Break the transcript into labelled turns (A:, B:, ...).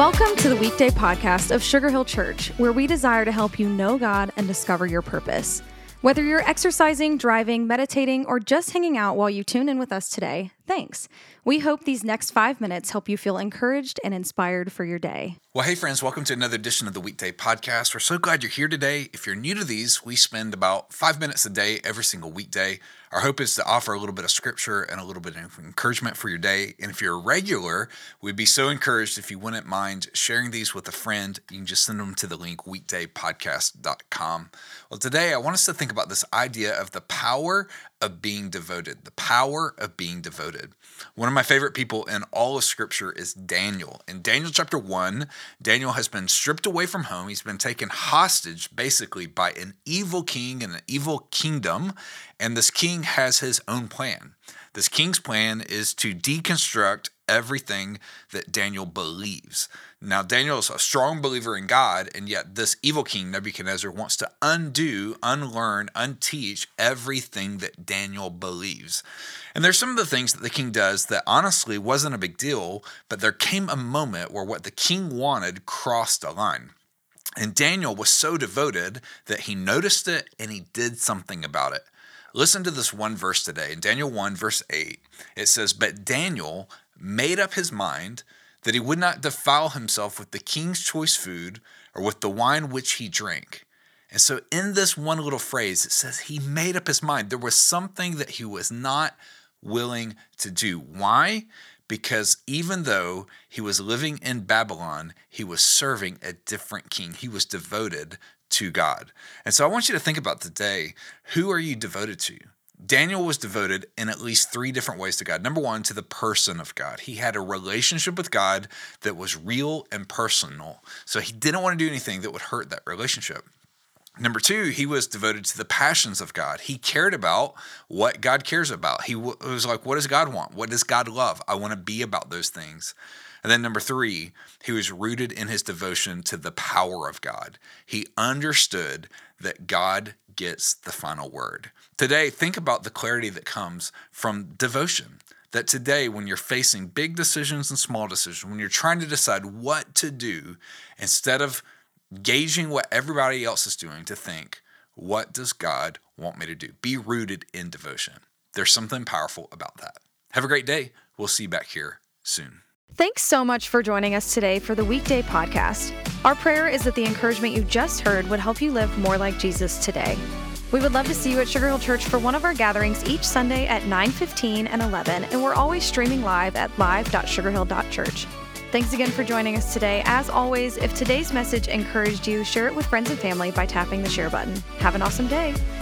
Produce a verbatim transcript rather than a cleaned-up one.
A: Welcome to the weekday podcast of Sugar Hill Church, where we desire to help you know God and discover your purpose. Whether you're exercising, driving, meditating, or just hanging out while you tune in with us today, thanks. We hope these next five minutes help you feel encouraged and inspired for your day.
B: Well, hey friends, welcome to another edition of the Weekday Podcast. We're so glad you're here today. If you're new to these, we spend about five minutes a day every single weekday. Our hope is to offer a little bit of scripture and a little bit of encouragement for your day. And if you're a regular, we'd be so encouraged if you wouldn't mind sharing these with a friend. You can just send them to the link weekday podcast dot com. Well, today I want us to think about this idea of the power of being devoted, the power of being devoted. One of my favorite people in all of Scripture is Daniel. In Daniel chapter one, Daniel has been stripped away from home. He's been taken hostage basically by an evil king and an evil kingdom, and this king has his own plan. This king's plan is to deconstruct everything that Daniel believes. Now, Daniel is a strong believer in God, and yet this evil king, Nebuchadnezzar, wants to undo, unlearn, unteach everything that Daniel believes. And there's some of the things that the king does that honestly wasn't a big deal, but there came a moment where what the king wanted crossed a line. And Daniel was so devoted that he noticed it and he did something about it. Listen to this one verse today. In Daniel one, verse eight, it says, "But Daniel made up his mind that he would not defile himself with the king's choice food or with the wine which he drank." And so in this one little phrase, it says he made up his mind. There was something that he was not willing to do. Why? Because even though he was living in Babylon, he was serving a different king. He was devoted to God. And so I want you to think about today, who are you devoted to? Daniel was devoted in at least three different ways to God. Number one, to the person of God. He had a relationship with God that was real and personal. So he didn't want to do anything that would hurt that relationship. Number two, he was devoted to the passions of God. He cared about what God cares about. He w- was like, what does God want? What does God love? I want to be about those things. And then number three, he was rooted in his devotion to the power of God. He understood that God gets the final word. Today, think about the clarity that comes from devotion. That today, when you're facing big decisions and small decisions, when you're trying to decide what to do, instead of gauging what everybody else is doing, to think, what does God want me to do? Be rooted in devotion. There's something powerful about that. Have a great day. We'll see you back here soon.
A: Thanks so much for joining us today for the weekday podcast. Our prayer is that the encouragement you just heard would help you live more like Jesus today. We would love to see you at Sugar Hill Church for one of our gatherings each Sunday at nine fifteen and eleven, and we're always streaming live at live dot sugar hill dot church. Thanks again for joining us today. As always, if today's message encouraged you, share it with friends and family by tapping the share button. Have an awesome day.